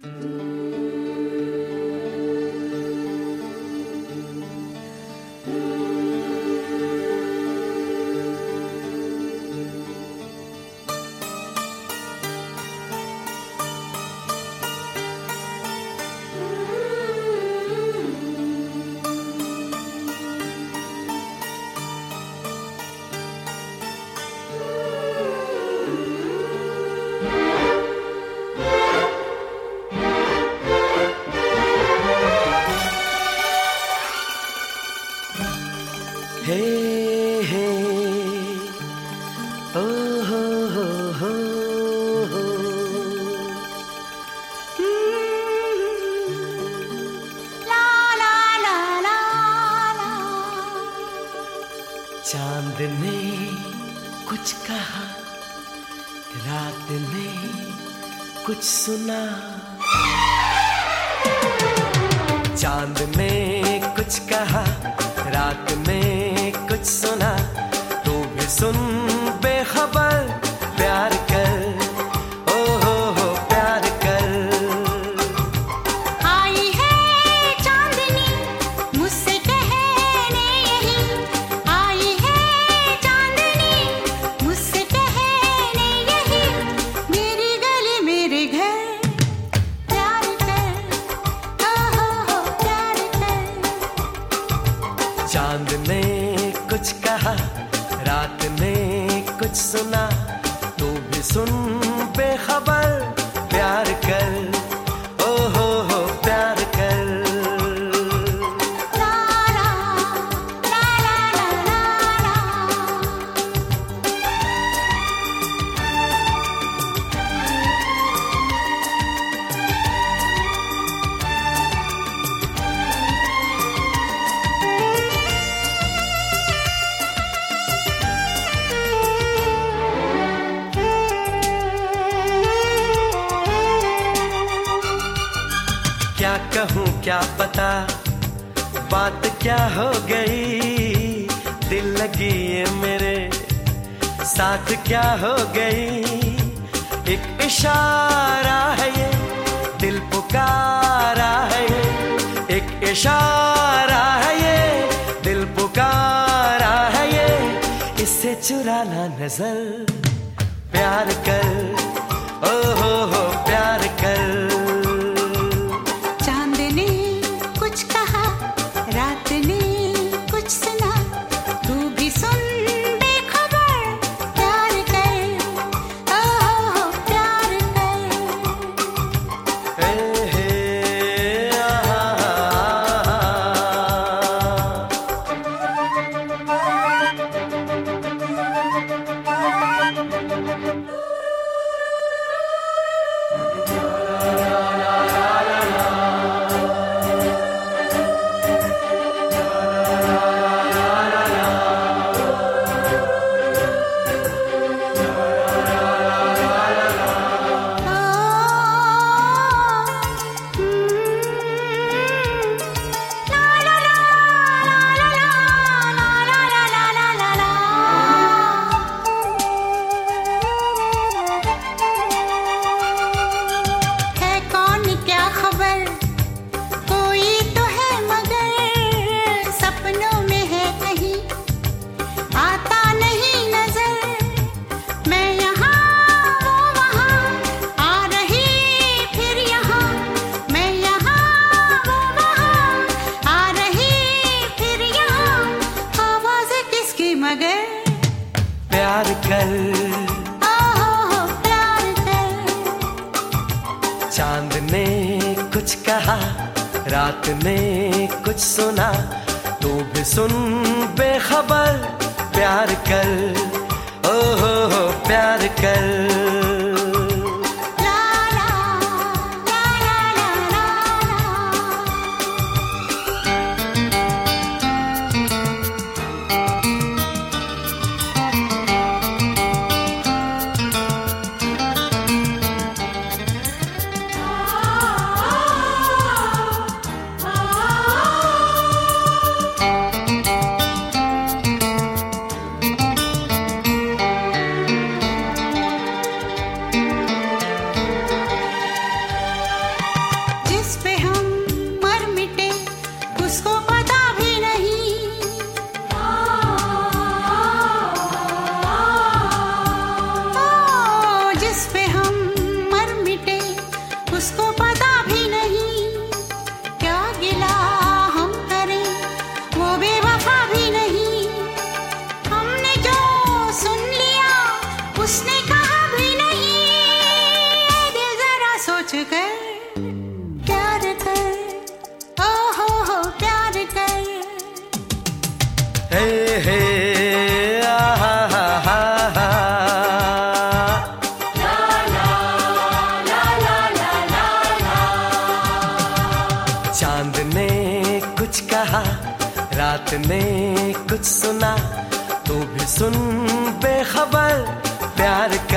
हे हे ओ हो हो हो ला ला ला ला ला। चांद ने कुछ कहा, रात ने कुछ सुना। चांद ने कुछ कहा, रात में कुछ सुना। तू भी सुन बेखबर, प्यार कर, ओ हो प्यार कर। आई है चांदनी मुझसे कहने यही, आई है चांदनी मुझसे कहने यही। मेरी गली मेरे घर, प्यार कर, हो प्यार कर। चांद ने कुछ कहा, रात ने कुछ सुना। तू भी सुन बेखबर, प्यार कर, ओ हो प्यार कर। ला ला ला ला ला ला। क्या कहूँ क्या बता, बात क्या हो गई। दिल लगी ये मेरे साथ क्या हो गई। एक इशारा है ये, दिल पुकारा है ये। एक इशारा है ये, दिल पुकारा है ये। इससे चुराना नजर, प्यार कर, ओ हो प्यार कर। रात ने कुछ सुना, तू भी सुन बेखबर, प्यार कर, ओ प्यार कर। हे हे प्यार कर, ओ प्यार कर। चांद ने कुछ कहा, रात ने कुछ सुना। तू भी सुन बेखबर, प्यार कर, ओ हो प्यार कर। प्यार कर, ओ हो प्यार कर। हे हे आहा हा हा हा। ला ला ला ला ला ला ला। चांद ने कुछ कहा, रात ने कुछ सुना, तू भी सुन बेखबर, प्यार कर।